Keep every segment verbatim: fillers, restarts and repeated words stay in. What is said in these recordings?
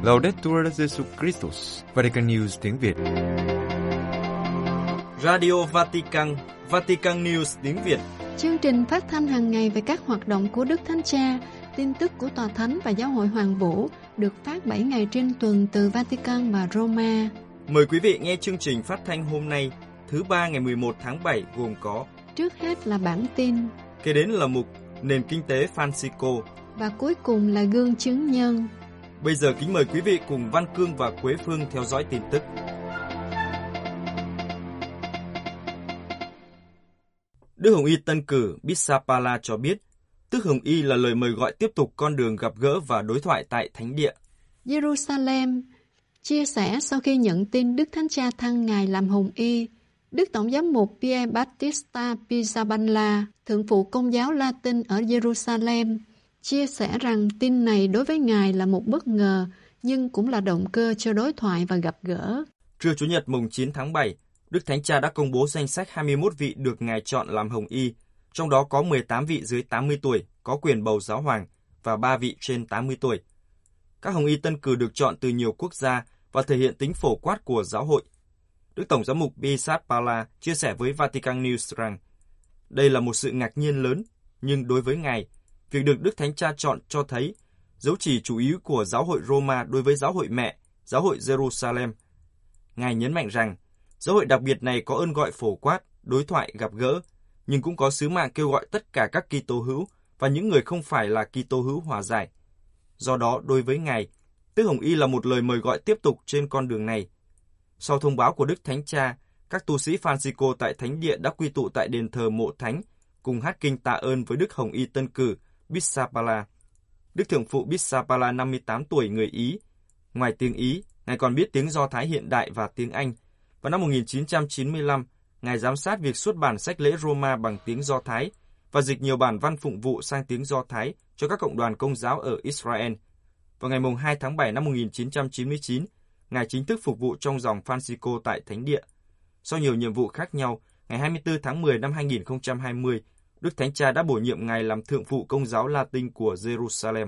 Laudetur Jesus Christus, Vatican News tiếng Việt. Radio Vatican, Vatican News tiếng Việt. Chương trình phát thanh hàng ngày về các hoạt động của Đức Thánh Cha, tin tức của Tòa Thánh và Giáo hội Hoàng Vũ được phát bảy ngày trên tuần từ Vatican và Roma. Mời quý vị nghe chương trình phát thanh hôm nay, thứ ba ngày mười một tháng bảy gồm có: trước hết là bản tin, kế đến là mục Nền kinh tế Francisco và cuối cùng là gương chứng nhân. Bây giờ kính mời quý vị cùng Văn Cương và Quế Phương theo dõi tin tức. Đức Hồng Y Tân cử Bissapala cho biết, Đức Hồng Y là lời mời gọi tiếp tục con đường gặp gỡ và đối thoại tại Thánh Địa. Jerusalem chia sẻ sau khi nhận tin Đức Thánh Cha thăng Ngài làm Hồng Y, Đức Tổng giám mục Pier Battista Pizzaballa, thượng phụ Công giáo Latin ở Jerusalem, chia sẻ rằng tin này đối với Ngài là một bất ngờ, nhưng cũng là động cơ cho đối thoại và gặp gỡ. Trưa Chủ nhật mùng chín tháng bảy, Đức Thánh Cha đã công bố danh sách hai mươi mốt vị được Ngài chọn làm Hồng Y, trong đó có mười tám vị dưới tám mươi tuổi, có quyền bầu giáo hoàng, và ba vị trên tám mươi tuổi. Các Hồng Y tân cử được chọn từ nhiều quốc gia và thể hiện tính phổ quát của giáo hội. Đức Tổng giám mục Pizzaballa chia sẻ với Vatican News rằng, đây là một sự ngạc nhiên lớn, nhưng đối với Ngài, việc được Đức Thánh Cha chọn cho thấy dấu chỉ chủ yếu của giáo hội Roma đối với giáo hội mẹ, giáo hội Jerusalem. Ngài nhấn mạnh rằng, giáo hội đặc biệt này có ơn gọi phổ quát, đối thoại, gặp gỡ, nhưng cũng có sứ mạng kêu gọi tất cả các Kitô hữu và những người không phải là Kitô hữu hòa giải. Do đó, đối với Ngài, Đức Hồng Y là một lời mời gọi tiếp tục trên con đường này. Sau thông báo của Đức Thánh Cha, các tu sĩ Francisco tại Thánh Địa đã quy tụ tại đền thờ Mộ Thánh, cùng hát kinh tạ ơn với Đức Hồng Y tân cử Bissapalla. Đức Thượng phụ Bissapalla năm mươi tám tuổi, người Ý. Ngoài tiếng Ý, Ngài còn biết tiếng Do Thái hiện đại và tiếng Anh. Vào năm một nghìn chín trăm chín mươi lăm, Ngài giám sát việc xuất bản sách lễ Roma bằng tiếng Do Thái và dịch nhiều bản văn phụng vụ sang tiếng Do Thái cho các cộng đoàn Công giáo ở Israel. Vào ngày hai tháng bảy năm một nghìn chín trăm chín mươi chín, Ngài chính thức phục vụ trong dòng Francisco tại Thánh Địa. Sau nhiều nhiệm vụ khác nhau, ngày hai mươi tư tháng mười năm hai nghìn không trăm hai mươi, Đức Thánh Cha đã bổ nhiệm Ngài làm Thượng phụ Công giáo Latin của Jerusalem.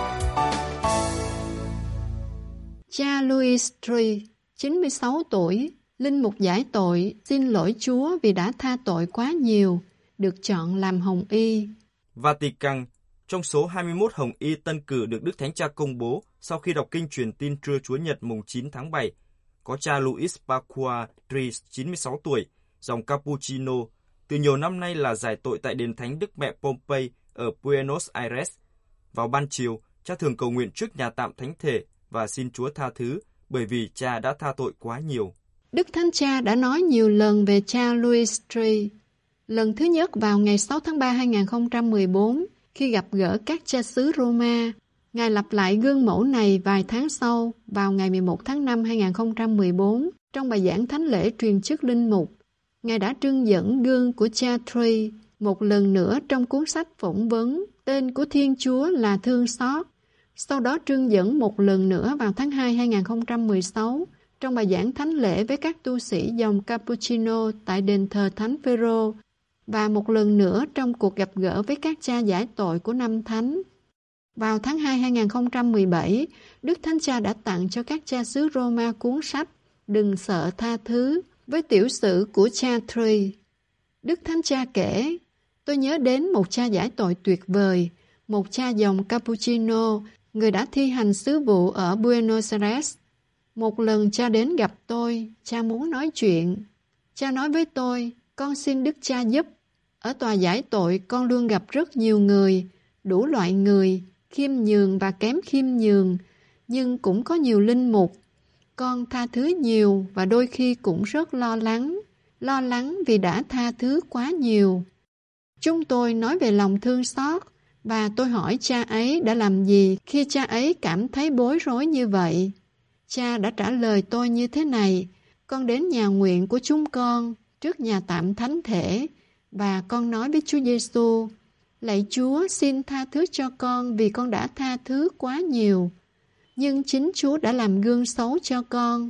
Cha Louis Tree, chín mươi sáu tuổi, linh mục giải tội, xin lỗi Chúa vì đã tha tội quá nhiều, được chọn làm Hồng Y. Vatican, trong số hai mươi mốt Hồng Y tân cử được Đức Thánh Cha công bố sau khi đọc kinh truyền tin trưa Chúa Nhật mùng chín tháng bảy, có cha Luis Pacua Tree, chín mươi sáu tuổi, dòng Cappuccino, từ nhiều năm nay là giải tội tại đền thánh Đức Mẹ Pompey ở Buenos Aires. Vào ban chiều, cha thường cầu nguyện trước nhà tạm thánh thể và xin Chúa tha thứ bởi vì cha đã tha tội quá nhiều. Đức Thánh Cha đã nói nhiều lần về cha Louis Tree. Lần thứ nhất vào ngày sáu tháng ba năm hai nghìn không trăm mười bốn, khi gặp gỡ các cha xứ Roma. Ngài lặp lại gương mẫu này vài tháng sau, vào ngày mười một tháng năm năm hai nghìn không trăm mười bốn, trong bài giảng thánh lễ truyền chức linh mục. Ngài đã trưng dẫn gương của cha Tree một lần nữa trong cuốn sách phỏng vấn tên của Thiên Chúa là Thương Xót. Sau đó trưng dẫn một lần nữa vào tháng hai năm hai nghìn không trăm mười sáu, trong bài giảng thánh lễ với các tu sĩ dòng Cappuccino tại đền thờ Thánh Phêrô, và một lần nữa trong cuộc gặp gỡ với các cha giải tội của năm thánh. Vào tháng hai năm hai nghìn không trăm mười bảy, Đức Thánh Cha đã tặng cho các cha xứ Roma cuốn sách Đừng sợ tha thứ với tiểu sử của cha Tree. Đức Thánh Cha kể, tôi nhớ đến một cha giải tội tuyệt vời, một cha dòng Cappuccino, người đã thi hành sứ vụ ở Buenos Aires. Một lần cha đến gặp tôi, cha muốn nói chuyện. Cha nói với tôi, con xin Đức Cha giúp. Ở tòa giải tội con luôn gặp rất nhiều người, đủ loại người, khiêm nhường và kém khiêm nhường, nhưng cũng có nhiều linh mục. Con tha thứ nhiều và đôi khi cũng rất lo lắng, lo lắng vì đã tha thứ quá nhiều. Chúng tôi nói về lòng thương xót, và tôi hỏi cha ấy đã làm gì khi cha ấy cảm thấy bối rối như vậy. Cha đã trả lời tôi như thế này, con đến nhà nguyện của chúng con, trước nhà tạm thánh thể, và con nói với Chúa Giêsu, lạy Chúa xin tha thứ cho con vì con đã tha thứ quá nhiều. Nhưng chính Chúa đã làm gương xấu cho con.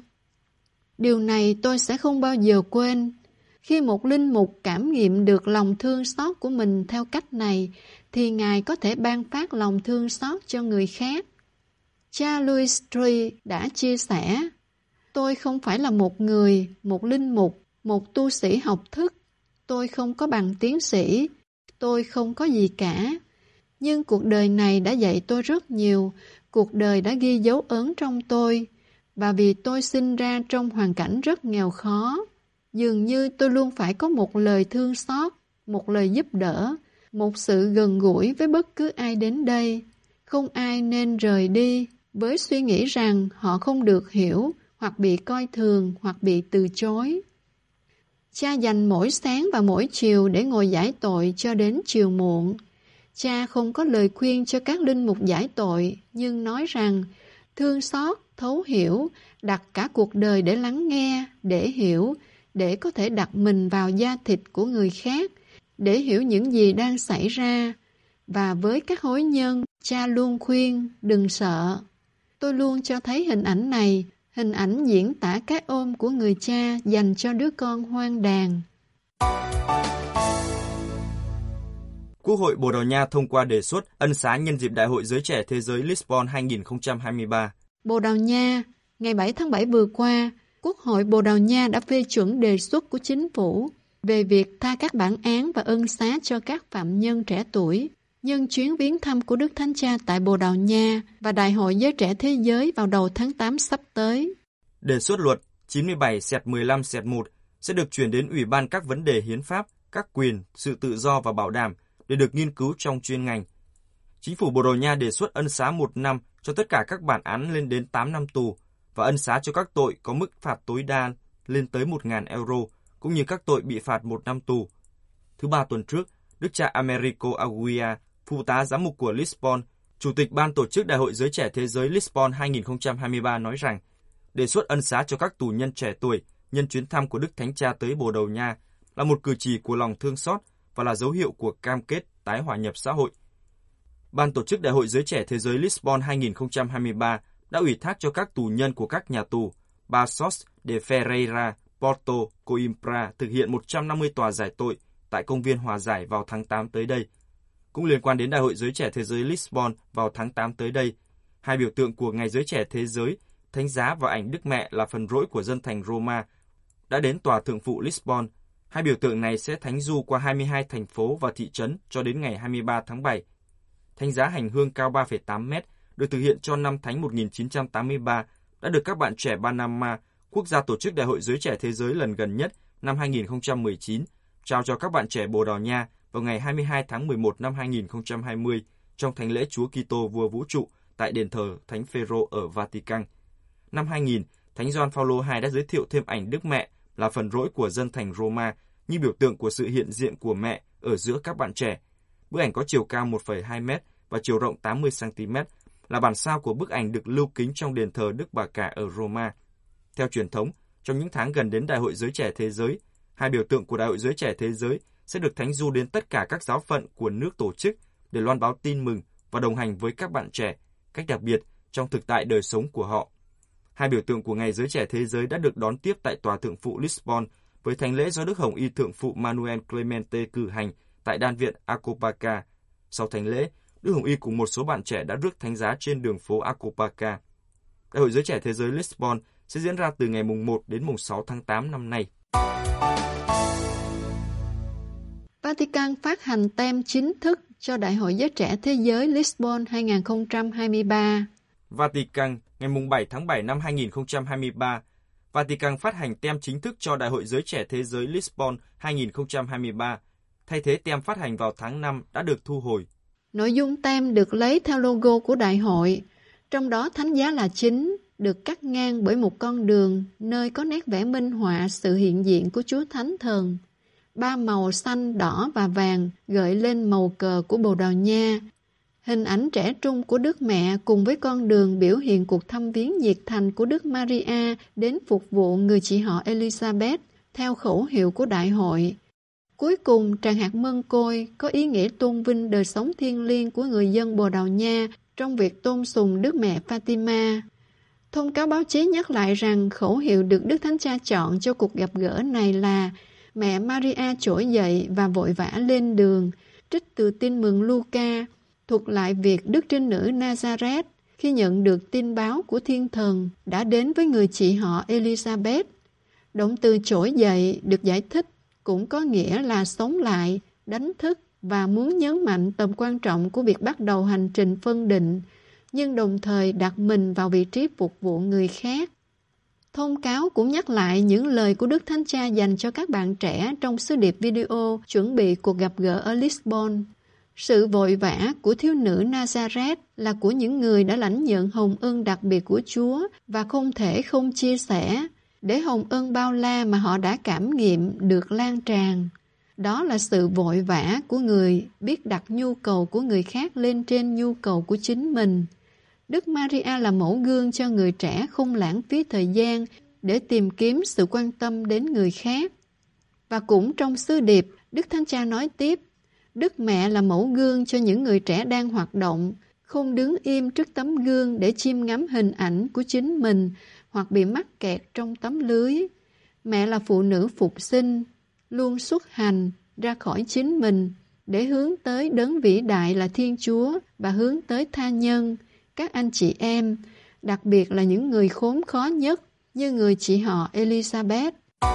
Điều này tôi sẽ không bao giờ quên. Khi một linh mục cảm nghiệm được lòng thương xót của mình theo cách này, thì Ngài có thể ban phát lòng thương xót cho người khác. Cha Louis Tree đã chia sẻ, tôi không phải là một người, một linh mục, một tu sĩ học thức. Tôi không có bằng tiến sĩ. Tôi không có gì cả. Nhưng cuộc đời này đã dạy tôi rất nhiều. Cuộc đời đã ghi dấu ấn trong tôi. Và vì tôi sinh ra trong hoàn cảnh rất nghèo khó, dường như tôi luôn phải có một lời thương xót, một lời giúp đỡ, một sự gần gũi với bất cứ ai đến đây. Không ai nên rời đi với suy nghĩ rằng họ không được hiểu, hoặc bị coi thường, hoặc bị từ chối. Cha dành mỗi sáng và mỗi chiều để ngồi giải tội cho đến chiều muộn. Cha không có lời khuyên cho các linh mục giải tội, nhưng nói rằng thương xót, thấu hiểu, đặt cả cuộc đời để lắng nghe, để hiểu, để có thể đặt mình vào da thịt của người khác, để hiểu những gì đang xảy ra. Và với các hối nhân, cha luôn khuyên, đừng sợ. Tôi luôn cho thấy hình ảnh này, hình ảnh diễn tả cái ôm của người cha dành cho đứa con hoang đàn. Quốc hội Bồ Đào Nha thông qua đề xuất ân xá nhân dịp Đại hội Giới Trẻ Thế giới Lisbon hai không hai ba. Bồ Đào Nha, ngày bảy tháng bảy vừa qua, Quốc hội Bồ Đào Nha đã phê chuẩn đề xuất của chính phủ về việc tha các bản án và ân xá cho các phạm nhân trẻ tuổi nhân chuyến viếng thăm của Đức Thánh Cha tại Bồ Đào Nha và Đại hội Giới Trẻ Thế giới vào đầu tháng tám sắp tới. Đề xuất luật chín mươi bảy gạch mười lăm gạch một sẽ được chuyển đến Ủy ban các vấn đề hiến pháp, các quyền, sự tự do và bảo đảm để được nghiên cứu trong chuyên ngành. Chính phủ Bồ Đào Nha đề xuất ân xá một năm cho tất cả các bản án lên đến tám năm tù và ân xá cho các tội có mức phạt tối đa lên tới một nghìn euro, cũng như các tội bị phạt một năm tù. Thứ ba tuần trước, Đức cha Americo Aguiar, phụ tá giám mục của Lisbon, Chủ tịch Ban tổ chức Đại hội Giới Trẻ Thế giới Lisbon hai không hai ba nói rằng đề xuất ân xá cho các tù nhân trẻ tuổi nhân chuyến thăm của Đức Thánh Cha tới Bồ Đào Nha là một cử chỉ của lòng thương xót và là dấu hiệu của cam kết tái hòa nhập xã hội. Ban tổ chức Đại hội Giới Trẻ Thế giới Lisbon hai không hai ba đã ủy thác cho các tù nhân của các nhà tù Paços de Ferreira, Porto, Coimbra thực hiện một trăm năm mươi tòa giải tội tại công viên Hòa Giải vào tháng tám tới đây. Cũng liên quan đến Đại hội Giới Trẻ Thế giới Lisbon vào tháng tám tới đây, hai biểu tượng của Ngày Giới Trẻ Thế giới, thánh giá và ảnh Đức Mẹ là phần rỗi của dân thành Roma, đã đến tòa thượng phụ Lisbon. Hai biểu tượng này sẽ thánh du qua hai mươi hai thành phố và thị trấn cho đến ngày hai mươi ba tháng bảy. Thánh giá hành hương cao ba phẩy tám mét được thực hiện cho năm Thánh một nghìn chín trăm tám mươi ba đã được các bạn trẻ Panama, quốc gia tổ chức Đại hội Giới Trẻ Thế giới lần gần nhất năm hai không một chín, trao cho các bạn trẻ Bồ Đào Nha vào ngày hai mươi hai tháng mười một năm hai không hai không trong thánh lễ Chúa Kitô Vua Vũ trụ tại đền thờ Thánh Phêrô ở Vatican. Năm hai nghìn, Thánh Gioan Phaolô đệ nhị đã giới thiệu thêm ảnh Đức Mẹ là phần rỗi của dân thành Roma như biểu tượng của sự hiện diện của mẹ ở giữa các bạn trẻ. Bức ảnh có chiều cao một phẩy hai mét và chiều rộng tám mươi xăng-ti-mét, là bản sao của bức ảnh được lưu kính trong đền thờ Đức Bà Cả ở Roma. Theo truyền thống, trong những tháng gần đến Đại hội Giới Trẻ Thế giới, hai biểu tượng của Đại hội Giới Trẻ Thế giới sẽ được thánh du đến tất cả các giáo phận của nước tổ chức để loan báo tin mừng và đồng hành với các bạn trẻ, cách đặc biệt trong thực tại đời sống của họ. Hai biểu tượng của Ngày Giới Trẻ Thế giới đã được đón tiếp tại tòa thượng phụ Lisbon với thánh lễ do Đức Hồng Y Thượng phụ Manuel Clemente cử hành tại đan viện Acopaca. Sau thánh lễ, Đức Hồng Y cùng một số bạn trẻ đã rước thánh giá trên đường phố Acopaca. Đại hội Giới Trẻ Thế giới Lisbon sẽ diễn ra từ ngày mùng một đến mùng sáu tháng tám năm nay. Vatican phát hành tem chính thức cho Đại hội Giới Trẻ Thế giới Lisbon hai không hai ba. Vatican, ngày mùng bảy tháng bảy năm hai không hai ba, Vatican phát hành tem chính thức cho Đại hội Giới Trẻ Thế giới Lisbon hai không hai ba, thay thế tem phát hành vào tháng năm đã được thu hồi. Nội dung tem được lấy theo logo của đại hội, trong đó thánh giá là chính, được cắt ngang bởi một con đường nơi có nét vẽ minh họa sự hiện diện của Chúa Thánh Thần. Ba màu xanh, đỏ và vàng gợi lên màu cờ của Bồ Đào Nha. Hình ảnh trẻ trung của Đức Mẹ cùng với con đường biểu hiện cuộc thăm viếng nhiệt thành của Đức Maria đến phục vụ người chị họ Elizabeth theo khẩu hiệu của đại hội. Cuối cùng, tràng hạt mân côi có ý nghĩa tôn vinh đời sống thiêng liêng của người dân Bồ Đào Nha trong việc tôn sùng Đức Mẹ Fatima. Thông cáo báo chí nhắc lại rằng khẩu hiệu được Đức Thánh Cha chọn cho cuộc gặp gỡ này là Mẹ Maria trỗi dậy và vội vã lên đường, trích từ Tin mừng Luca, thuật lại việc Đức Trinh Nữ Nazareth khi nhận được tin báo của thiên thần đã đến với người chị họ Elizabeth. Động từ trỗi dậy được giải thích cũng có nghĩa là sống lại, đánh thức và muốn nhấn mạnh tầm quan trọng của việc bắt đầu hành trình phân định, nhưng đồng thời đặt mình vào vị trí phục vụ người khác. Thông cáo cũng nhắc lại những lời của Đức Thánh Cha dành cho các bạn trẻ trong sứ điệp video chuẩn bị cuộc gặp gỡ ở Lisbon. Sự vội vã của thiếu nữ Nazareth là của những người đã lãnh nhận hồng ân đặc biệt của Chúa và không thể không chia sẻ, để hồng ân bao la mà họ đã cảm nghiệm được lan tràn. Đó là sự vội vã của người biết đặt nhu cầu của người khác lên trên nhu cầu của chính mình. Đức Maria là mẫu gương cho người trẻ không lãng phí thời gian để tìm kiếm sự quan tâm đến người khác. Và cũng trong sứ điệp, Đức Thánh Cha nói tiếp, Đức Mẹ là mẫu gương cho những người trẻ đang hoạt động, không đứng im trước tấm gương để chiêm ngắm hình ảnh của chính mình hoặc bị mắc kẹt trong tấm lưới. Mẹ là phụ nữ phục sinh, luôn xuất hành ra khỏi chính mình để hướng tới đấng vĩ đại là Thiên Chúa và hướng tới tha nhân, các anh chị em, đặc biệt là những người khốn khó nhất như người chị họ Elizabeth.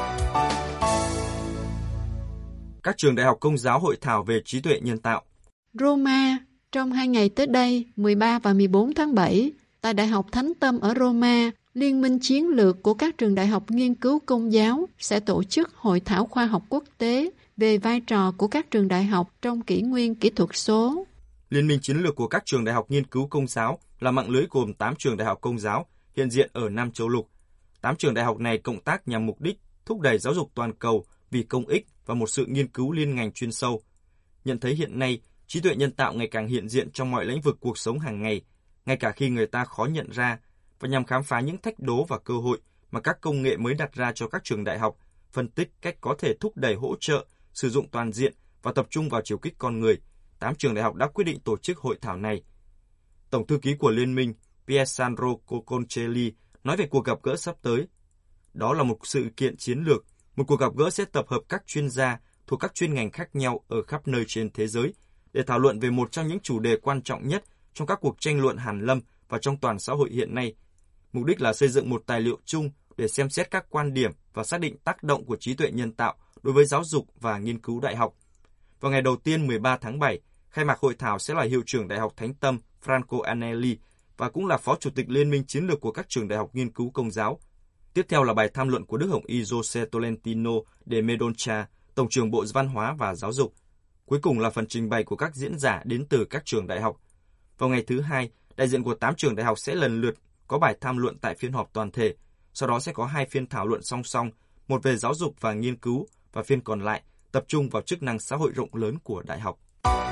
Các trường đại học Công giáo hội thảo về trí tuệ nhân tạo. Roma, trong hai ngày tới đây, mười ba và mười bốn tháng bảy, tại Đại học Thánh Tâm ở Roma, Liên minh chiến lược của các trường đại học nghiên cứu Công giáo sẽ tổ chức hội thảo khoa học quốc tế về vai trò của các trường đại học trong kỷ nguyên kỹ thuật số. Liên minh chiến lược của các trường đại học nghiên cứu Công giáo là mạng lưới gồm tám trường đại học Công giáo hiện diện ở năm châu lục. tám trường đại học này cộng tác nhằm mục đích thúc đẩy giáo dục toàn cầu vì công ích và một sự nghiên cứu liên ngành chuyên sâu. Nhận thấy hiện nay, trí tuệ nhân tạo ngày càng hiện diện trong mọi lĩnh vực cuộc sống hàng ngày, ngay cả khi người ta khó nhận ra, và nhằm khám phá những thách đố và cơ hội mà các công nghệ mới đặt ra cho các trường đại học, phân tích cách có thể thúc đẩy hỗ trợ, sử dụng toàn diện và tập trung vào chiều kích con người, tám trường đại học đã quyết định tổ chức hội thảo này. Tổng thư ký của Liên minh, Piesandro Coconcelli, nói về cuộc gặp gỡ sắp tới. Đó là một sự kiện chiến lược, một cuộc gặp gỡ sẽ tập hợp các chuyên gia thuộc các chuyên ngành khác nhau ở khắp nơi trên thế giới để thảo luận về một trong những chủ đề quan trọng nhất trong các cuộc tranh luận hàn lâm và trong toàn xã hội hiện nay. Mục đích là xây dựng một tài liệu chung để xem xét các quan điểm và xác định tác động của trí tuệ nhân tạo đối với giáo dục và nghiên cứu đại học. Vào ngày đầu tiên mười ba tháng bảy, khai mạc hội thảo sẽ là Hiệu trưởng Đại học Thánh Tâm Franco Anelli và cũng là Phó Chủ tịch Liên minh Chiến lược của các trường đại học nghiên cứu Công giáo. Tiếp theo là bài tham luận của Đức Hồng Y José Tolentino de Medoncha, Tổng trưởng Bộ Văn hóa và Giáo dục. Cuối cùng là phần trình bày của các diễn giả đến từ các trường đại học. Vào ngày thứ hai, đại diện của tám trường đại học sẽ lần lượt có bài tham luận tại phiên họp toàn thể. Sau đó sẽ có hai phiên thảo luận song song, một về giáo dục và nghiên cứu, và phiên còn lại tập trung vào chức năng xã hội rộng lớn của đại học.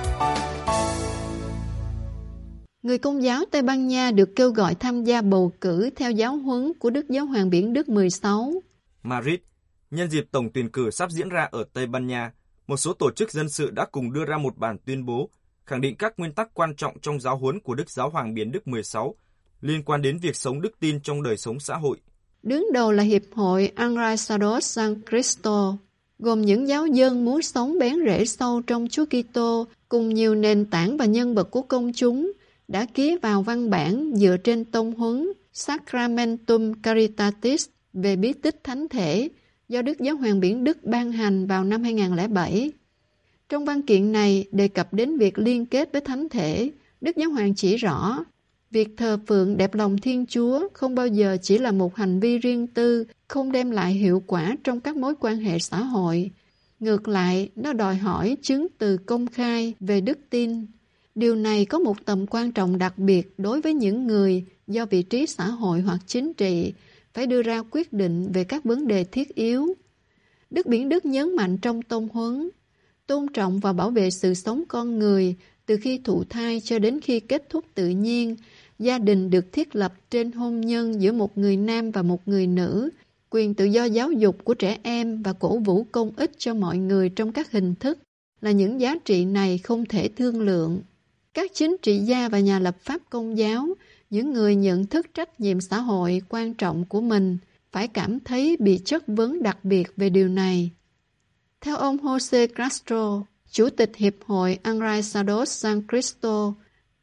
Người Công giáo Tây Ban Nha được kêu gọi tham gia bầu cử theo giáo huấn của Đức Giáo hoàng Biển Đức mười sáu. Madrid, nhân dịp tổng tuyển cử sắp diễn ra ở Tây Ban Nha, một số tổ chức dân sự đã cùng đưa ra một bản tuyên bố khẳng định các nguyên tắc quan trọng trong giáo huấn của Đức Giáo hoàng Biển Đức mười sáu liên quan đến việc sống đức tin trong đời sống xã hội. Đứng đầu là Hiệp hội Enraizados San Cristo, gồm những giáo dân muốn sống bén rễ sâu trong Chúa Kitô cùng nhiều nền tảng và nhân vật của công chúng, đã ký vào văn bản dựa trên tông huấn Sacramentum Caritatis về bí tích thánh thể do Đức Giáo hoàng Biển Đức ban hành vào năm hai không không bảy. Trong văn kiện này đề cập đến việc liên kết với thánh thể, Đức Giáo hoàng chỉ rõ việc thờ phượng đẹp lòng Thiên Chúa không bao giờ chỉ là một hành vi riêng tư, không đem lại hiệu quả trong các mối quan hệ xã hội. Ngược lại, nó đòi hỏi chứng từ công khai về đức tin. Điều này có một tầm quan trọng đặc biệt đối với những người do vị trí xã hội hoặc chính trị phải đưa ra quyết định về các vấn đề thiết yếu. Đức Biển Đức nhấn mạnh trong tông huấn, tôn trọng và bảo vệ sự sống con người từ khi thụ thai cho đến khi kết thúc tự nhiên. Gia đình được thiết lập trên hôn nhân giữa một người nam và một người nữ, quyền tự do giáo dục của trẻ em và cổ vũ công ích cho mọi người trong các hình thức là những giá trị này không thể thương lượng. Các chính trị gia và nhà lập pháp Công giáo, những người nhận thức trách nhiệm xã hội quan trọng của mình, phải cảm thấy bị chất vấn đặc biệt về điều này. Theo ông Jose Castro, Chủ tịch Hiệp hội Enraizados San Cristo,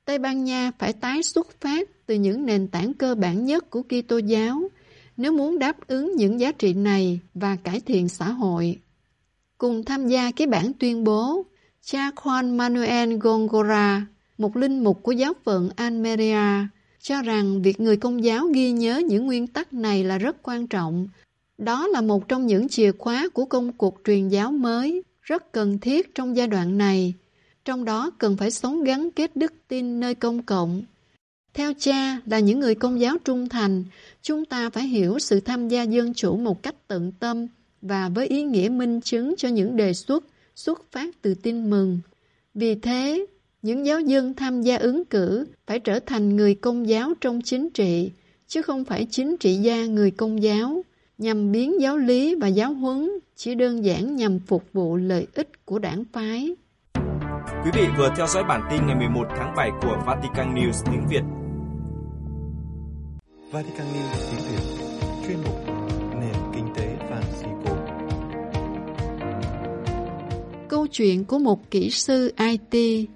Tây Ban Nha phải tái xuất phát từ những nền tảng cơ bản nhất của Kitô giáo nếu muốn đáp ứng những giá trị này và cải thiện xã hội. Cùng tham gia cái bản tuyên bố, cha Juan Manuel Góngora, một linh mục của giáo phận Almeria, cho rằng việc người Công giáo ghi nhớ những nguyên tắc này là rất quan trọng. Đó là một trong những chìa khóa của công cuộc truyền giáo mới, rất cần thiết trong giai đoạn này. Trong đó cần phải sống gắn kết đức tin nơi công cộng. Theo cha là những người Công giáo trung thành, chúng ta phải hiểu sự tham gia dân chủ một cách tận tâm và với ý nghĩa minh chứng cho những đề xuất xuất phát từ tin mừng. Vì thế, những giáo dân tham gia ứng cử phải trở thành người Công giáo trong chính trị, chứ không phải chính trị gia người Công giáo, nhằm biến giáo lý và giáo huấn chỉ đơn giản nhằm phục vụ lợi ích của đảng phái. Quý vị vừa theo dõi bản tin ngày mười một tháng bảy của Vatican News tiếng Việt. Vatican News tiếng Việt, chuyên mục nền kinh tế Francisco. Câu chuyện của một kỹ sư i tê.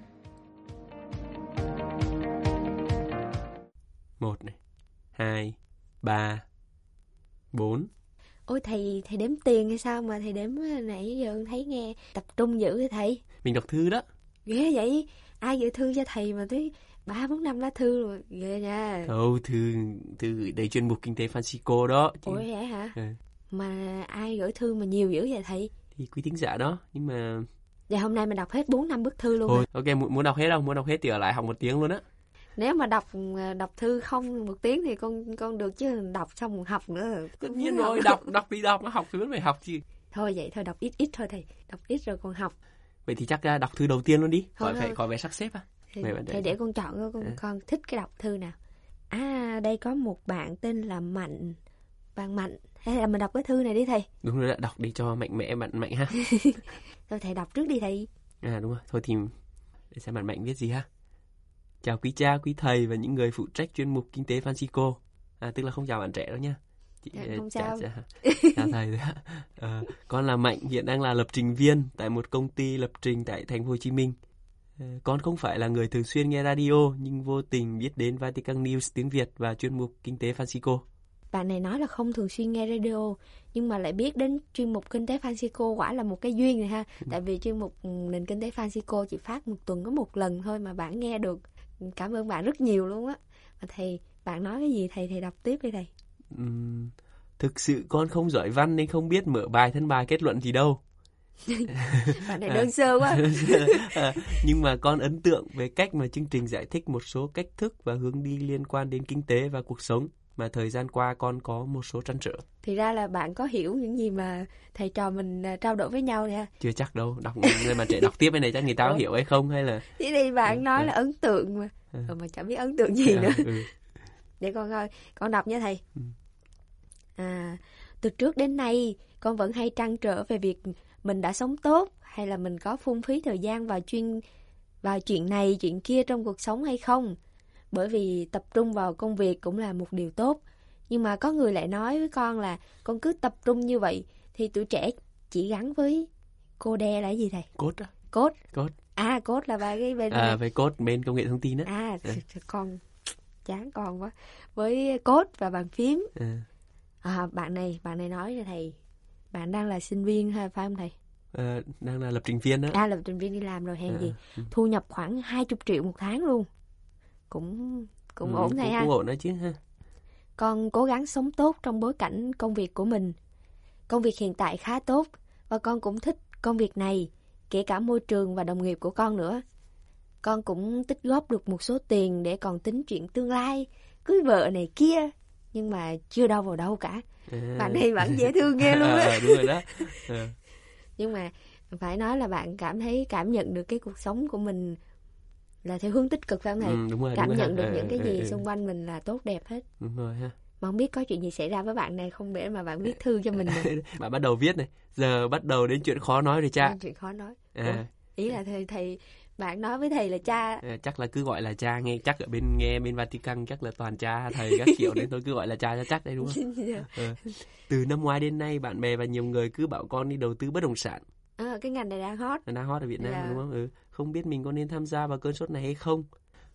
Một này, hai, ba, bốn. Ôi thầy, thầy đếm tiền hay sao mà thầy đếm nãy giờ thấy nghe tập trung dữ vậy thầy? Mình đọc thư đó. Ghê vậy, ai gửi thư cho thầy mà tới ba bốn năm lá thư rồi, ghê nha. Đâu, thư, thư gửi đầy chuyên mục kinh tế Francisco đó. Chứ... Ủa vậy hả? Ừ. Mà ai gửi thư mà nhiều dữ vậy thầy? Thì quý thính giả đó, nhưng mà... Dạ hôm nay mình đọc hết bốn năm bức thư luôn. Thôi, ok, muốn đọc hết không? Muốn đọc hết thì ở lại học một tiếng luôn á. Nếu mà đọc đọc thư không một tiếng thì con con được, chứ đọc xong còn học nữa. Tất nhiên rồi, đọc đọc đi đọc, học thì vẫn phải học chứ. Thôi vậy thôi, đọc ít ít thôi thầy, đọc ít rồi còn học. Vậy thì chắc đọc thư đầu tiên luôn đi, thôi, khỏi thôi. phải khỏi phải sắp xếp à. Thì, thầy để con chọn, con, à. con thích cái đọc thư nào. À đây có một bạn tên là Mạnh, bạn Mạnh. Hay là mình đọc cái thư này đi thầy. Đúng rồi, đọc đi cho mạnh mẽ bạn Mạnh ha. Thôi thầy đọc trước đi thầy. À đúng rồi, thôi thì để xem bạn Mạnh viết gì ha. Chào quý cha, quý thầy và những người phụ trách chuyên mục kinh tế Francisco. À tức là không chào bạn trẻ đâu nha. Chị, dạ, không chào. Chào, chào thầy. À, con là Mạnh, hiện đang là lập trình viên tại một công ty lập trình tại thành phố Hồ Chí Minh. À, con không phải là người thường xuyên nghe radio nhưng vô tình biết đến Vatican News tiếng Việt và chuyên mục kinh tế Francisco. Bạn này nói là không thường xuyên nghe radio nhưng mà lại biết đến chuyên mục kinh tế Francisco, quả là một cái duyên này ha. Ừ. Tại vì chuyên mục nền kinh tế Francisco chỉ phát một tuần có một lần thôi mà bạn nghe được. Cảm ơn bạn rất nhiều luôn á. Mà thầy, bạn nói cái gì thầy thầy đọc tiếp đi thầy. Uhm, thực sự con không giỏi văn nên không biết mở bài thân bài kết luận gì đâu. Bạn này đơn sơ quá. À, nhưng mà con ấn tượng về cách mà chương trình giải thích một số cách thức và hướng đi liên quan đến kinh tế và cuộc sống mà thời gian qua con có một số trăn trở. Thì ra là bạn có hiểu những gì mà thầy trò mình trao đổi với nhau nha. Chưa chắc đâu, đọc người mà trẻ đọc tiếp cái này chắc người ta có hiểu hay không hay là. Thế thì bạn à, nói à. là ấn tượng mà. À. Ờ, mà chẳng biết ấn tượng gì à, nữa. Ừ. Để con coi, con đọc nha thầy. Ừ. À, từ trước đến nay con vẫn hay trăn trở về việc mình đã sống tốt hay là mình có phung phí thời gian vào chuyên vào chuyện này chuyện kia trong cuộc sống hay không. Bởi vì tập trung vào công việc cũng là một điều tốt. Nhưng mà có người lại nói với con là con cứ tập trung như vậy thì tuổi trẻ chỉ gắn với cô đe là cái gì thầy? Cốt á. Cốt. Cốt. À cốt là về cái bên. À về cốt bên công nghệ thông tin á. À, à. Con chán con quá. Với cốt và bàn phím. À. À bạn này, bạn này nói cho thầy, bạn đang là sinh viên hay phải không thầy? À, đang là lập trình viên đó. À lập trình viên đi làm rồi hèn à. gì. Ừ. Thu nhập khoảng hai mươi triệu một tháng luôn. Cũng cũng ừ, ổn thầy ha. Cũng ổn đó chứ ha. Con cố gắng sống tốt trong bối cảnh công việc của mình. Công việc hiện tại khá tốt và con cũng thích công việc này, kể cả môi trường và đồng nghiệp của con nữa. Con cũng tích góp được một số tiền để còn tính chuyện tương lai, cưới vợ này kia, nhưng mà chưa đâu vào đâu cả. À. Bạn này bạn dễ thương ghê luôn á. À, đúng rồi đó. À. Nhưng mà phải nói là bạn cảm thấy cảm nhận được cái cuộc sống của mình là theo hướng tích cực phải không thầy? Ừ, đúng rồi, cảm đúng nhận rồi. được à, những cái à, gì à, xung quanh mình là tốt đẹp hết. Đúng rồi ha. Mà không biết có chuyện gì xảy ra với bạn này không để mà bạn viết thư cho mình này. Bạn bắt đầu viết này, giờ bắt đầu đến chuyện khó nói rồi cha. Đến chuyện khó nói. À. Ủa, ý là thầy thầy bạn nói với thầy là cha. À, chắc là cứ gọi là cha, nghe chắc ở bên nghe bên Vatican chắc là toàn cha thầy các kiểu nên tôi cứ gọi là cha cho chắc đấy đúng không? À. Từ năm ngoái đến nay bạn bè và nhiều người cứ bảo con đi đầu tư bất động sản. À, cái ngành này đang hot. Đang hot ở Việt Nam là... đúng không? Ừ. Không biết mình có nên tham gia vào cơn sốt này hay không?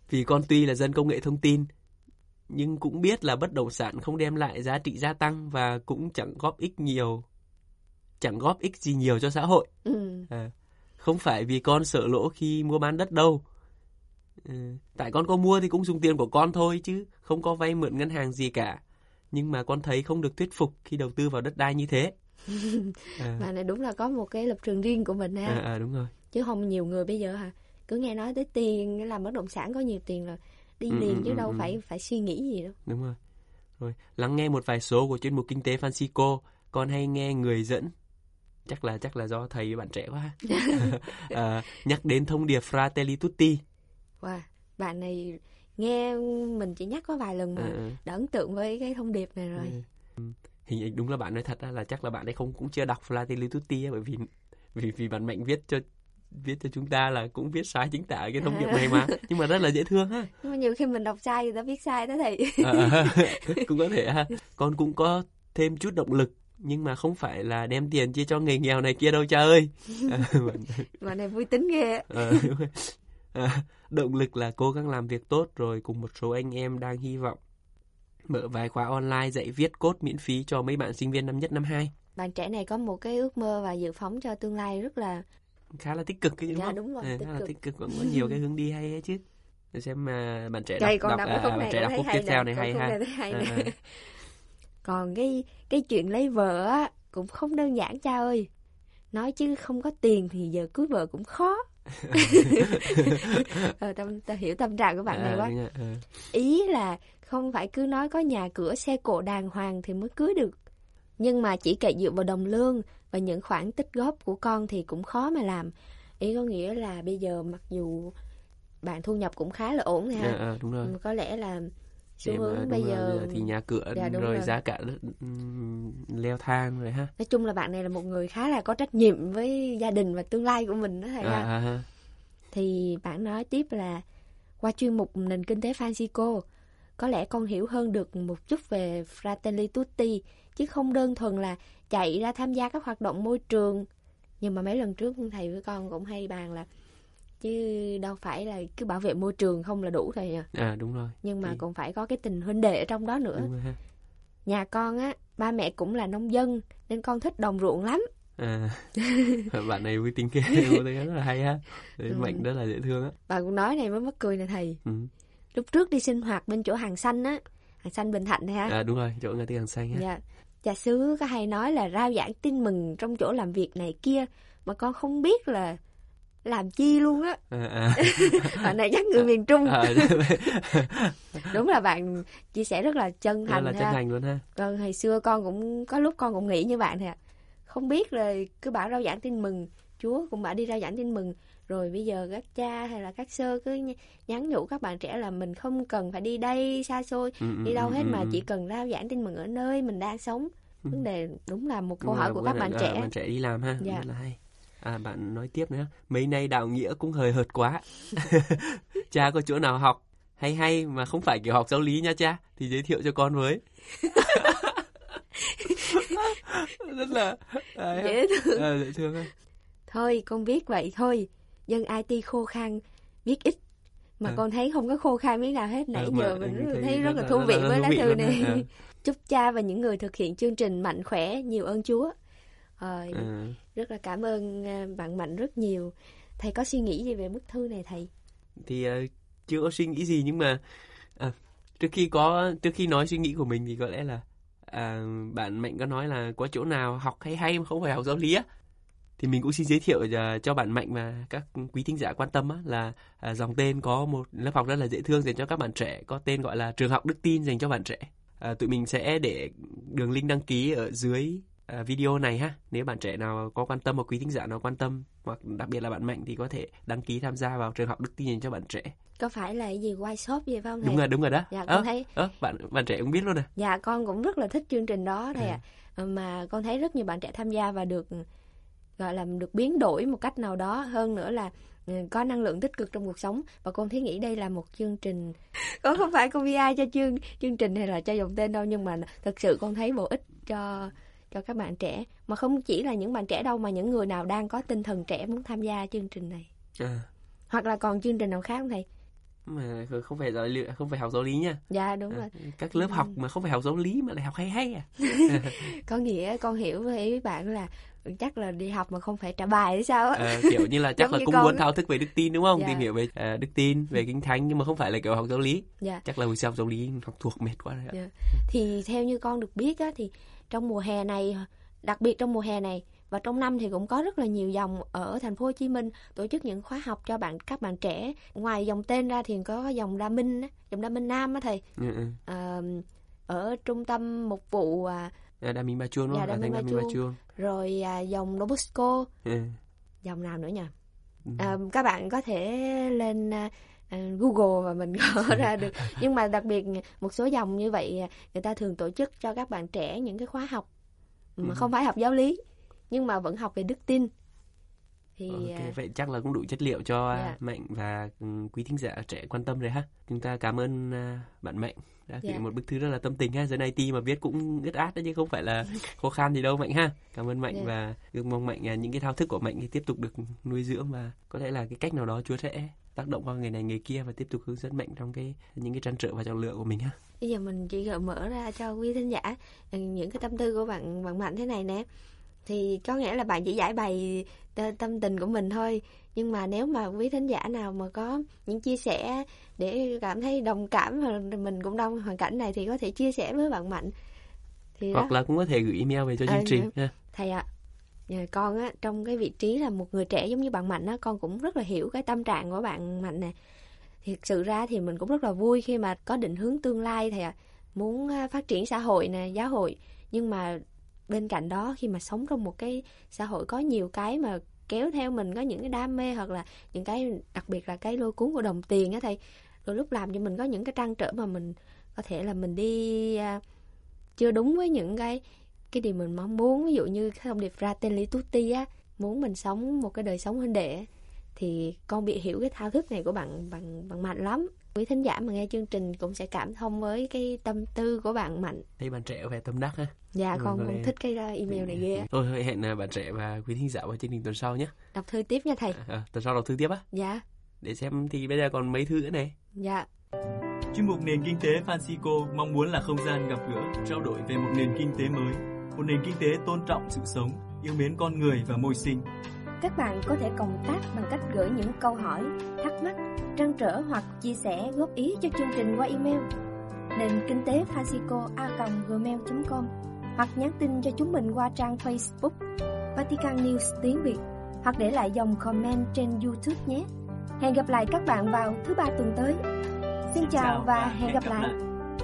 Vì con tuy là dân công nghệ thông tin, nhưng cũng biết là bất động sản không đem lại giá trị gia tăng và cũng chẳng góp ích nhiều, chẳng góp ích gì nhiều cho xã hội. Ừ. À, không phải vì con sợ lỗ khi mua bán đất đâu. À, tại con có mua thì cũng dùng tiền của con thôi chứ không có vay mượn ngân hàng gì cả. Nhưng mà con thấy không được thuyết phục khi đầu tư vào đất đai như thế. À. Bạn này đúng là có một cái lập trường riêng của mình ha. À, à đúng rồi. Chứ không nhiều người bây giờ hả, cứ nghe nói tới tiền, làm bất động sản có nhiều tiền là đi ừ, liền ừ, chứ ừ, đâu ừ. phải phải suy nghĩ gì đâu. Đúng rồi. Rồi, lắng nghe một vài số của chuyên mục Kinh tế Francisco, con hay nghe người dẫn. Chắc là chắc là do thầy bạn trẻ quá ha. à, nhắc đến thông điệp Fratelli Tutti. Wow, bạn này nghe mình chỉ nhắc có vài lần mà à, đã ấn tượng với cái thông điệp này rồi. À, hình đúng là bạn nói thật là chắc là bạn ấy không cũng chưa đọc Fratelli Tutti ấy, bởi vì vì vì bạn Mạnh viết cho viết cho chúng ta là cũng viết sai chính tả cái thông điệp này mà, nhưng mà rất là dễ thương ha. Nhưng mà nhiều khi mình đọc sai người ta viết sai đó thầy. à, cũng có thể ha. Con cũng có thêm chút động lực, nhưng mà không phải là đem tiền chia cho người nghèo này kia đâu cha ơi. À, mà này vui tính ghê. À, à, động lực là cố gắng làm việc tốt, rồi cùng một số anh em đang hy vọng mở vài khóa online dạy viết code miễn phí cho mấy bạn sinh viên năm nhất năm hai. Bạn trẻ này có một cái ước mơ và dự phóng cho tương lai rất là khá là tích cực cái đúng dạ, không? đúng rồi, à, tích khá là cực. tích cực, cũng có nhiều cái hướng đi hay ấy chứ. Để xem mà bạn trẻ Trời, đọc con đọc, đọc à, à, bạn trẻ đọc phút tiếp theo này hay ha. hay à, à. Còn cái cái chuyện lấy vợ á cũng không đơn giản cha ơi. Nói chứ không có tiền thì giờ cưới vợ cũng khó. ờ, tâm, ta hiểu tâm trạng của bạn này quá. À, à. Ý là không phải cứ nói có nhà cửa xe cộ đàng hoàng thì mới cưới được. Nhưng mà chỉ cậy dựa vào đồng lương và những khoản tích góp của con thì cũng khó mà làm. Ý có nghĩa là bây giờ mặc dù bạn thu nhập cũng khá là ổn ha. À, à, đúng rồi. Có lẽ là xu Để hướng mà, bây rồi, giờ thì nhà cửa dạ, rồi, rồi giá cả um, leo thang rồi ha. Nói chung là bạn này là một người khá là có trách nhiệm với gia đình và tương lai của mình đó thầy à, ha. à, Thì bạn nói tiếp là qua chuyên mục Nền Kinh tế Francisco, có lẽ con hiểu hơn được một chút về Fratelli Tutti, chứ không đơn thuần là chạy ra tham gia các hoạt động môi trường. Nhưng mà mấy lần trước thầy với con cũng hay bàn là chứ đâu phải là cứ bảo vệ môi trường không là đủ thầy à. À đúng rồi. Nhưng mà thì... còn phải có cái tình huynh đệ ở trong đó nữa. Đúng rồi ha. Nhà con á, ba mẹ cũng là nông dân nên con thích đồng ruộng lắm. À, bạn này vui tính kia, rất là hay ha. Đấy, ừ. Mạnh rất là dễ thương á. Bà cũng nói này mới mắc cười nè thầy. Ừ. Lúc trước đi sinh hoạt bên chỗ Hàng Xanh á, Hàng Xanh Bình Thạnh này ha. À đúng rồi, chỗ ngã tư Hàng Xanh ha. Dạ. Cha xứ có hay nói là rao giảng tin mừng trong chỗ làm việc này kia mà con không biết là làm chi luôn á. À, à. Bạn này chắc người miền Trung. À, đúng là bạn chia sẻ rất là chân thành. Rất là ha. chân thành luôn ha. Rồi hồi xưa con cũng có lúc con cũng nghĩ như bạn thôi ạ. Không biết là cứ bảo rao giảng tin mừng, Chúa cũng bảo đi rao giảng tin mừng. Rồi bây giờ các cha hay là các sơ cứ nhắn nhủ các bạn trẻ là mình không cần phải đi đây xa xôi, ừ, đi đâu hết ừ, mà ừ. chỉ cần rao giảng tin mừng ở nơi mình đang sống. Ừ. Vấn đề đúng là một câu đúng hỏi của các bạn trẻ. À, bạn trẻ đi làm ha, dạ. Rất là hay. À, bạn nói tiếp nữa, mấy nay đạo nghĩa cũng hời hợt quá. Cha có chỗ nào học hay hay mà không phải kiểu học giáo lý nha cha, thì giới thiệu cho con với. Rất là à, dễ thương. À, dễ thương ha. Thôi con biết vậy thôi, dân i tê khô khan biết ít mà à. con thấy không có khô khan miếng nào hết. Nãy à, giờ mình thấy, thấy rất, rất là thú vị với lá thư này. À. Chúc cha và những người thực hiện chương trình mạnh khỏe, nhiều ơn Chúa. À, à. Rất là cảm ơn bạn Mạnh rất nhiều. Thầy có suy nghĩ gì về bức thư này thầy? Thì uh, chưa có suy nghĩ gì, nhưng mà à, trước khi có trước khi nói suy nghĩ của mình thì có lẽ là à, bạn Mạnh có nói là có chỗ nào học hay hay mà không phải học giáo lý á, thì mình cũng xin giới thiệu uh, cho bạn Mạnh và các quý thính giả quan tâm á, là uh, dòng tên có một lớp học rất là dễ thương dành cho các bạn trẻ, có tên gọi là Trường học Đức Tin dành cho bạn trẻ. Uh, tụi mình sẽ để đường link đăng ký ở dưới uh, video này ha. Nếu bạn trẻ nào có quan tâm, hoặc quý thính giả nào quan tâm, hoặc đặc biệt là bạn Mạnh thì có thể đăng ký tham gia vào Trường học Đức Tin dành cho bạn trẻ. Có phải là gì quay shop gì phải không thầy? Đúng rồi, đúng rồi đó. Dạ con à, thấy. À, bạn bạn trẻ cũng biết luôn nè. Dạ con cũng rất là thích chương trình đó thầy ạ. À. À, mà con thấy rất nhiều bạn trẻ tham gia và được gọi là được biến đổi một cách nào đó, hơn nữa là có năng lượng tích cực trong cuộc sống, và con thấy nghĩ đây là một chương trình. Con không phải con pê i cho chương chương trình hay là cho dòng tên đâu, nhưng mà thực sự con thấy bổ ích cho cho các bạn trẻ, mà không chỉ là những bạn trẻ đâu, mà những người nào đang có tinh thần trẻ muốn tham gia chương trình này. À. Hoặc là còn chương trình nào khác không thầy? Mà không phải giáo lý, không phải học giáo lý nha. Dạ đúng à, rồi. Các lớp học mà không phải học giáo lý mà lại học hay hay à. Có nghĩa con hiểu với ý bạn là chắc là đi học mà không phải trả bài hay sao á. À, kiểu như là chắc là cũng con... muốn thao thức về đức tin đúng không? Dạ. Tìm hiểu về uh, đức tin, về kinh thánh, nhưng mà không phải là kiểu học giáo lý. Dạ. Chắc là hồi sau học giáo lý học thuộc mệt quá rồi ạ. Dạ. Thì theo như con được biết á, thì trong mùa hè này, đặc biệt trong mùa hè này và trong năm thì cũng có rất là nhiều dòng ở thành phố Hồ Chí Minh tổ chức những khóa học cho bạn các bạn trẻ. Ngoài dòng tên ra thì có dòng Đa Minh, dòng Đa Minh Nam á thầy. Ừ, ừ. À, ở trung tâm mục vụ à, Đa Minh Ba Chuông đúng không? Đa Minh Ba Chuông. Rồi à, dòng Don Bosco. Ừ. Dòng nào nữa nhỉ? Ừ. À, các bạn có thể lên à, Google mà mình gõ ra được. Nhưng mà đặc biệt một số dòng như vậy người ta thường tổ chức cho các bạn trẻ những cái khóa học mà ừ. không phải học giáo lý nhưng mà vẫn học về đức tin. Thì okay, vậy chắc là cũng đủ chất liệu cho yeah. Mạnh và quý thính giả trẻ quan tâm rồi ha. Chúng ta cảm ơn bạn Mạnh đã gửi yeah. một bức thư rất là tâm tình ha. Dân i tê mà viết cũng ướt át đó chứ không phải là khó khăn gì đâu Mạnh ha. Cảm ơn Mạnh yeah. và ước mong Mạnh những cái thao thức của Mạnh thì tiếp tục được nuôi dưỡng và có thể là cái cách nào đó Chúa sẽ tác động qua người này người kia và tiếp tục hướng dẫn Mạnh trong cái những cái trăn trở và chọn lựa của mình ha. Bây giờ mình chỉ gợi mở ra cho quý thính giả những cái tâm tư của bạn bạn Mạnh thế này nè. Thì có nghĩa là bạn chỉ giải bày tâm tình của mình thôi. Nhưng mà nếu mà quý thính giả nào mà có những chia sẻ để cảm thấy đồng cảm và mình cũng trong hoàn cảnh này thì có thể chia sẻ với bạn Mạnh. Thì hoặc đó. Là cũng có thể gửi email về cho chương trình. À, thầy ạ, à, con á, trong cái vị trí là một người trẻ giống như bạn Mạnh á, con cũng rất là hiểu cái tâm trạng của bạn Mạnh nè. Thực sự ra thì mình cũng rất là vui khi mà có định hướng tương lai thầy ạ. À, muốn phát triển xã hội nè, giáo hội. Nhưng mà bên cạnh đó khi mà sống trong một cái xã hội có nhiều cái mà kéo theo mình, có những cái đam mê hoặc là những cái đặc biệt là cái lôi cuốn của đồng tiền á thầy, đôi lúc làm cho mình có những cái trăn trở mà mình có thể là mình đi uh, chưa đúng với những cái cái điều mình mong muốn. Ví dụ như thông điệp Fratelli Tutti á, muốn mình sống một cái đời sống huynh đệ, thì con bị hiểu cái thao thức này của bạn bạn bạn Mạnh lắm. Quý thính giả mà nghe chương trình cũng sẽ cảm thông với cái tâm tư của bạn Mạnh. Thấy bạn trẻ vẻ tâm đắc ha. Dạ, con cũng thích cái email này ghê. Thôi hẹn bạn trẻ và quý thính giả vào chương trình tuần sau nhé. Đọc thư tiếp nha thầy. À, à, tuần sau đọc thư tiếp á? Dạ. Để xem thì bây giờ còn mấy thư nữa này. Dạ. Chuyên mục Nền Kinh tế Francisco mong muốn là không gian gặp gỡ, trao đổi về một nền kinh tế mới, một nền kinh tế tôn trọng sự sống, yêu mến con người và môi sinh. Các bạn có thể cộng tác bằng cách gửi những câu hỏi, thắc mắc, trăn trở hoặc chia sẻ góp ý cho chương trình qua email nền kinh tế francisco a còng gmail chấm com hoặc nhắn tin cho chúng mình qua trang Facebook Vatican News tiếng Việt hoặc để lại dòng comment trên YouTube nhé. Hẹn gặp lại các bạn vào thứ ba tuần tới. Xin chào, chào và, và hẹn gặp, gặp lại. lại.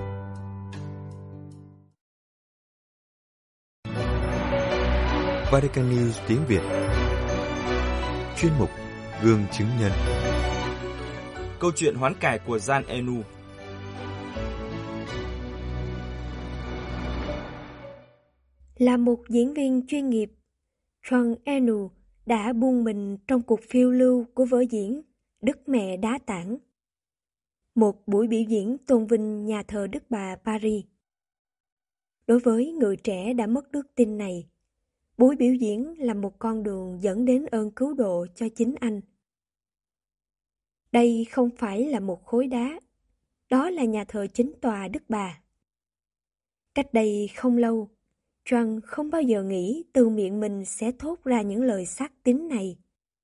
Vatican News tiếng Việt. Chuyên mục Gương chứng nhân. Câu chuyện hoán cải của Gian Enu. Là một diễn viên chuyên nghiệp, Gian Enu đã buông mình trong cuộc phiêu lưu của vở diễn Đức Mẹ Đá Tảng, một buổi biểu diễn tôn vinh nhà thờ Đức Bà Paris. Đối với người trẻ đã mất đức tin này, buổi biểu diễn là một con đường dẫn đến ơn cứu độ cho chính anh. Đây không phải là một khối đá, đó là nhà thờ chính tòa Đức Bà. Cách đây không lâu, John không bao giờ nghĩ từ miệng mình sẽ thốt ra những lời xác tín này.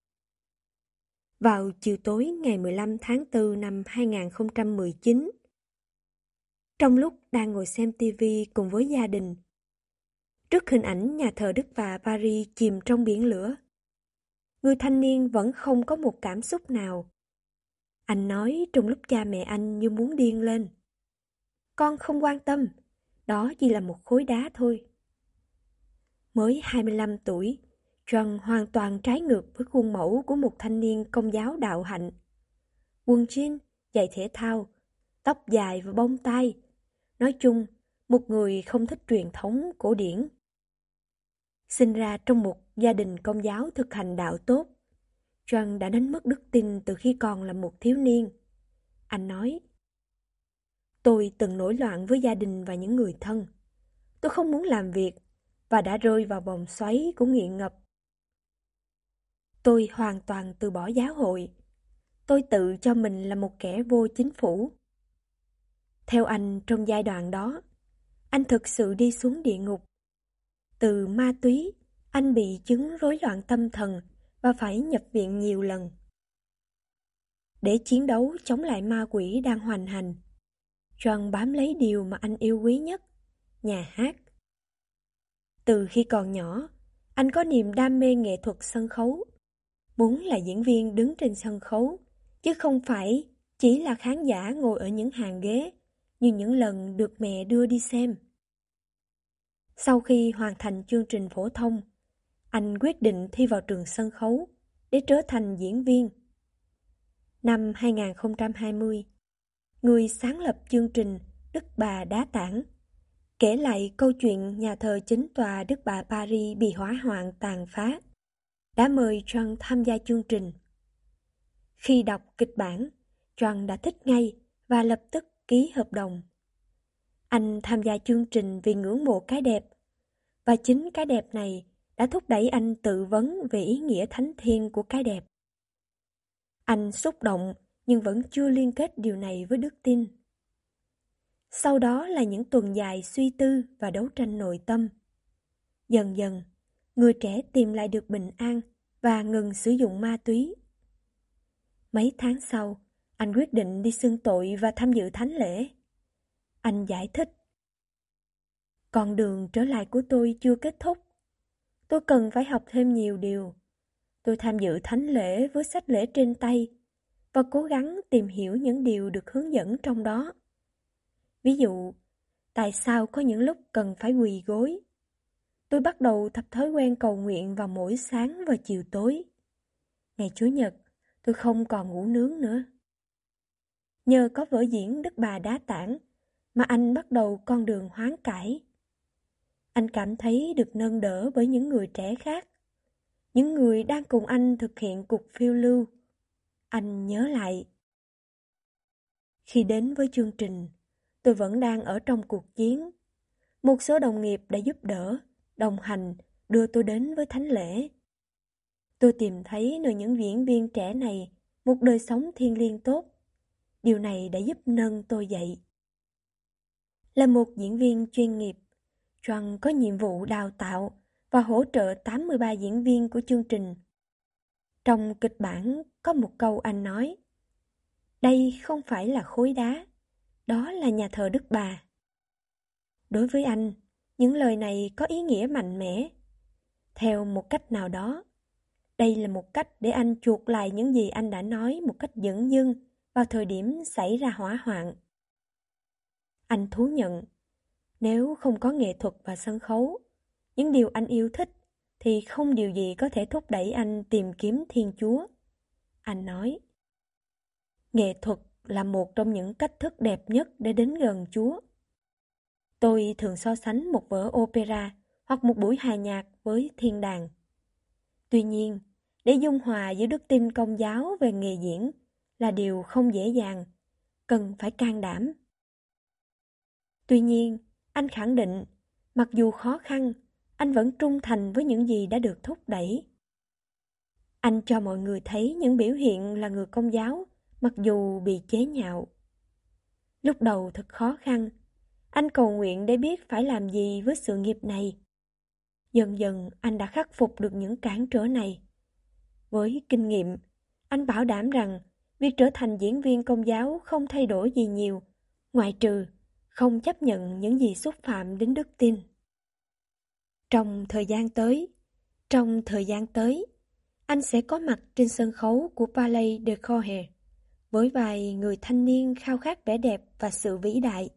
Vào chiều tối ngày mười lăm tháng tư năm hai nghìn không trăm mười chín, trong lúc đang ngồi xem ti vi cùng với gia đình, trước hình ảnh nhà thờ Đức Bà Paris chìm trong biển lửa, người thanh niên vẫn không có một cảm xúc nào. Anh nói trong lúc cha mẹ anh như muốn điên lên. Con không quan tâm, đó chỉ là một khối đá thôi. Mới hai mươi lăm tuổi, John hoàn toàn trái ngược với khuôn mẫu của một thanh niên công giáo đạo hạnh. Quần jean, giày thể thao, tóc dài và bông tai. Nói chung, một người không thích truyền thống cổ điển. Sinh ra trong một gia đình công giáo thực hành đạo tốt, John đã đánh mất đức tin từ khi còn là một thiếu niên. Anh nói, tôi từng nổi loạn với gia đình và những người thân. Tôi không muốn làm việc và đã rơi vào vòng xoáy của nghiện ngập. Tôi hoàn toàn từ bỏ giáo hội. tôi tự cho mình là một kẻ vô chính phủ. Theo anh, trong giai đoạn đó, anh thực sự đi xuống địa ngục. Từ ma túy, anh bị chứng rối loạn tâm thần và phải nhập viện nhiều lần. Để chiến đấu chống lại ma quỷ đang hoành hành, John bám lấy điều mà anh yêu quý nhất, nhà hát. Từ khi còn nhỏ, anh có niềm đam mê nghệ thuật sân khấu, muốn là diễn viên đứng trên sân khấu, chứ không phải chỉ là khán giả ngồi ở những hàng ghế như những lần được mẹ đưa đi xem. Sau khi hoàn thành chương trình phổ thông, anh quyết định thi vào trường sân khấu để trở thành diễn viên. Năm hai không hai không, người sáng lập chương trình Đức Bà Đá Tảng kể lại câu chuyện nhà thờ chính tòa Đức Bà Paris bị hỏa hoạn tàn phá, đã mời John tham gia chương trình. Khi đọc kịch bản, John đã thích ngay và lập tức ký hợp đồng. Anh tham gia chương trình vì ngưỡng mộ cái đẹp, và chính cái đẹp này đã thúc đẩy anh tự vấn về ý nghĩa thánh thiêng của cái đẹp. Anh xúc động nhưng vẫn chưa liên kết điều này với đức tin. Sau đó là những tuần dài suy tư và đấu tranh nội tâm. Dần dần, người trẻ tìm lại được bình an và ngừng sử dụng ma túy. Mấy tháng sau, anh quyết định đi xưng tội và tham dự thánh lễ. Anh giải thích: con đường trở lại của tôi chưa kết thúc. Tôi cần phải học thêm nhiều điều. Tôi tham dự thánh lễ với sách lễ trên tay và cố gắng tìm hiểu những điều được hướng dẫn trong đó. Ví dụ, tại sao có những lúc cần phải quỳ gối? Tôi bắt đầu tập thói quen cầu nguyện vào mỗi sáng và chiều tối. Ngày Chủ nhật, tôi không còn ngủ nướng nữa. Nhờ có vở diễn Đức Bà Đá Tảng mà anh bắt đầu con đường hoán cải. Anh cảm thấy được nâng đỡ bởi những người trẻ khác, những người đang cùng anh thực hiện cuộc phiêu lưu. Anh nhớ lại. Khi đến với chương trình, tôi vẫn đang ở trong cuộc chiến. Một số đồng nghiệp đã giúp đỡ, đồng hành, đưa tôi đến với thánh lễ. Tôi tìm thấy nơi những diễn viên trẻ này một đời sống thiêng liêng tốt. Điều này đã giúp nâng tôi dậy. Là một diễn viên chuyên nghiệp, John có nhiệm vụ đào tạo và hỗ trợ tám mươi ba diễn viên của chương trình. Trong kịch bản có một câu anh nói: đây không phải là khối đá, đó là nhà thờ Đức Bà. Đối với anh, những lời này có ý nghĩa mạnh mẽ. Theo một cách nào đó, đây là một cách để anh chuộc lại những gì anh đã nói một cách dửng dưng vào thời điểm xảy ra hỏa hoạn. Anh thú nhận, nếu không có nghệ thuật và sân khấu, những điều anh yêu thích, thì không điều gì có thể thúc đẩy anh tìm kiếm Thiên Chúa. Anh nói, nghệ thuật là một trong những cách thức đẹp nhất để đến gần Chúa. Tôi thường so sánh một vở opera hoặc một buổi hòa nhạc với thiên đàng. Tuy nhiên, để dung hòa giữa đức tin Công giáo về nghề diễn là điều không dễ dàng, cần phải can đảm. Tuy nhiên, anh khẳng định, mặc dù khó khăn, anh vẫn trung thành với những gì đã được thúc đẩy. Anh cho mọi người thấy những biểu hiện là người Công giáo, mặc dù bị chế nhạo. Lúc đầu thật khó khăn, anh cầu nguyện để biết phải làm gì với sự nghiệp này. Dần dần anh đã khắc phục được những cản trở này. Với kinh nghiệm, anh bảo đảm rằng việc trở thành diễn viên Công giáo không thay đổi gì nhiều, ngoại trừ không chấp nhận những gì xúc phạm đến đức tin. Trong thời gian tới, trong thời gian tới, anh sẽ có mặt trên sân khấu của Palais de Cour với vài người thanh niên khao khát vẻ đẹp và sự vĩ đại.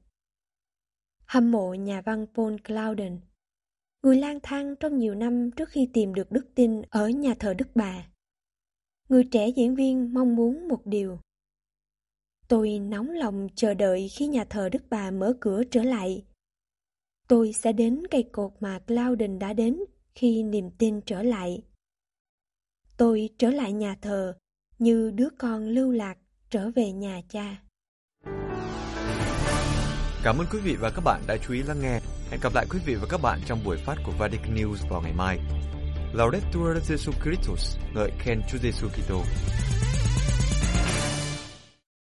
Hâm mộ nhà văn Paul Claudel, người lang thang trong nhiều năm trước khi tìm được đức tin ở nhà thờ Đức Bà. Người trẻ diễn viên mong muốn một điều. Tôi nóng lòng chờ đợi khi nhà thờ Đức Bà mở cửa trở lại. Tôi sẽ đến cây cột mà Claudel đã đến khi niềm tin trở lại. Tôi trở lại nhà thờ như đứa con lưu lạc trở về nhà cha. Cảm ơn quý vị và các bạn đã chú ý lắng nghe. Hẹn gặp lại quý vị và các bạn trong buổi phát của Vatican News vào ngày mai. Laudetur Jesus Christus, ngợi khen Chúa Giêsu Kitô.